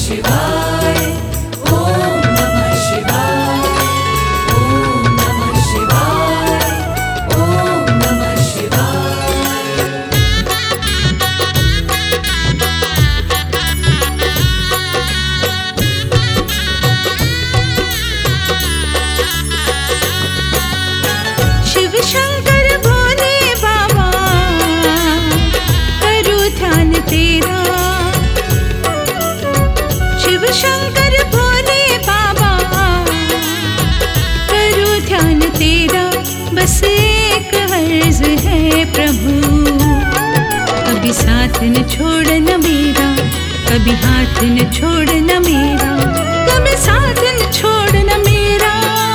शिवाय ओम नमः शिवाय ओम नमः शिवाय ओम नमः शिवाय। शिव शंकर भोले बाबा करूँ ध्यान तेरा। शिव शंकर भोले बाबा करूँ ध्यान तेरा। बस एक अर्ज है प्रभु, कभी साथ न छोड़ना मेरा, कभी हाथ न छोड़ना मेरा, कभी साथ न छोड़ना मेरा,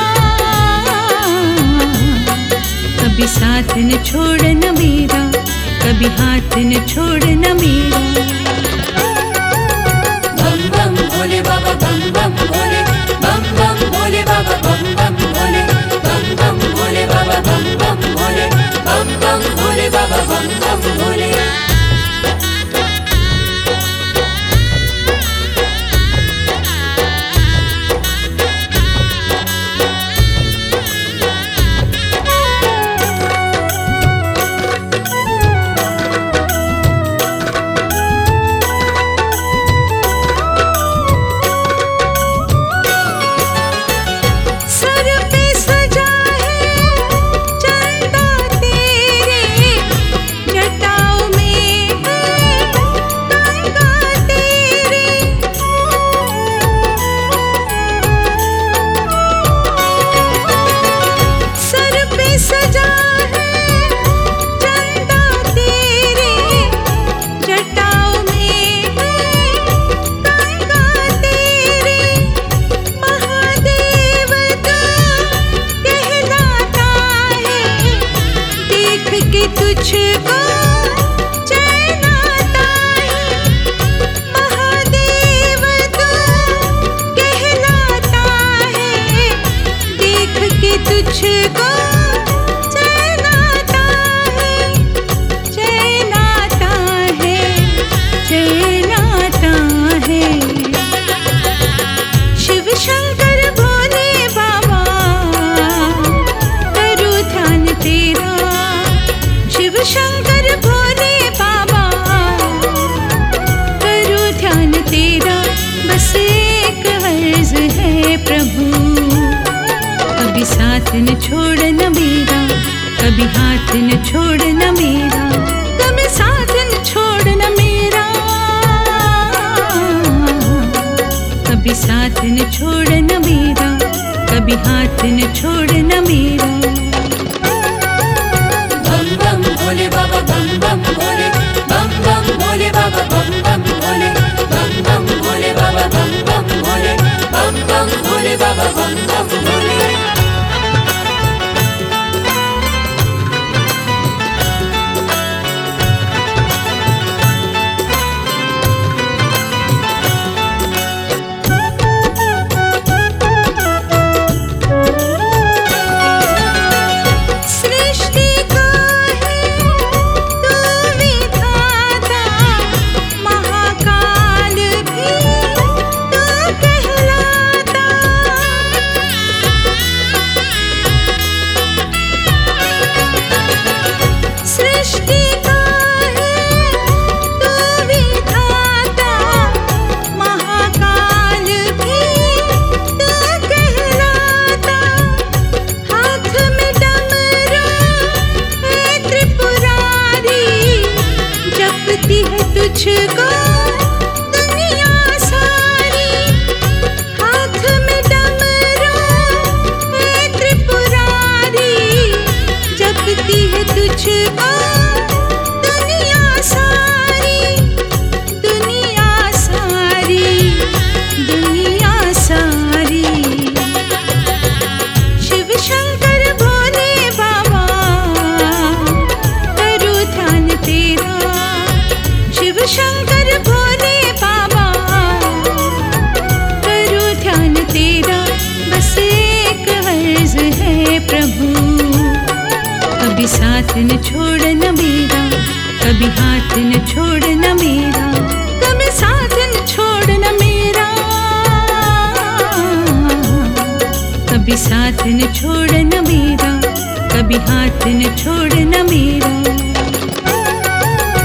कभी साथ न छोड़ना मेरा, कभी हाथ न छोड़ना मेरा। बम बम भोले बाबा बम बम भोले, बम बम भोले बाबा बम बम भोले, बम बम भोले बाबा बम बम भोले, बम बम भोले बाबा बम बम भोले। सर पे सजा है चंदा तेरे, जटाओं में है गंगा तेरे। सर पे सजा है चंदा तेरे, जटाओं में है गंगा तेरे। महादेव तू कहलाता है, देख के तुझको चैन आता है। महादेव तू कहलाता है, देख के तुझको चैन आता है, चैन आता है, चैन आता है। शिव शंकर भोले बाबा करूँ ध्यान तेरा। शिव शंकर भोले बाबा करूँ ध्यान तेरा। बस एक अर्ज है प्रभु, कभी साथ न छोड़ना मेरा, कभी हाथ न छोड़ना मेरा, कभी साथ न छोड़ना मेरा, कभी साथ न छोड़ना मेरा, कभी हाथ न छोड़ना मेरा। बम बम भोले बाबा बम बम भोले, बम बम भोले बाबा बम बम भोले, बम बम भोले बाबा बम बम भोले, बम बम भोले बाबा बम बम भोले। सृष्टि का है तू विधाता, महाकाल भी तू कहलाता। सृष्टि का है तू विधाता, महाकाल भी तू कहलाता। हाथ में डमरू है त्रिपुरारी, जपती है तुझको दुनिया सारी। हाथ में डमरू है त्रिपुरारी, जपती है तुझको दुनिया सारी, दुनिया सारी, दुनिया सारी। शिव शंकर भोले बाबा करूँ ध्यान तेरा। शिव शंकर भोले बाबा करूँ ध्यान तेरा। बस एक अर्ज है प्रभु, कभी साथ न छोड़ना मेरा, कभी हाथ न छोड़ना मेरा, कभी साथ न छोड़ना मेरा, कभी साथ न छोड़ना मेरा, कभी हाथ न छोड़ना मेरा।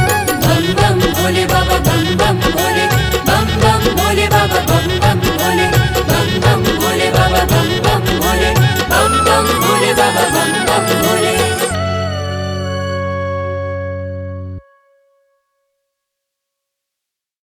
बम बम भोले बाबा बम बम भोले, बम बम भोले बाबा बम बम भोले।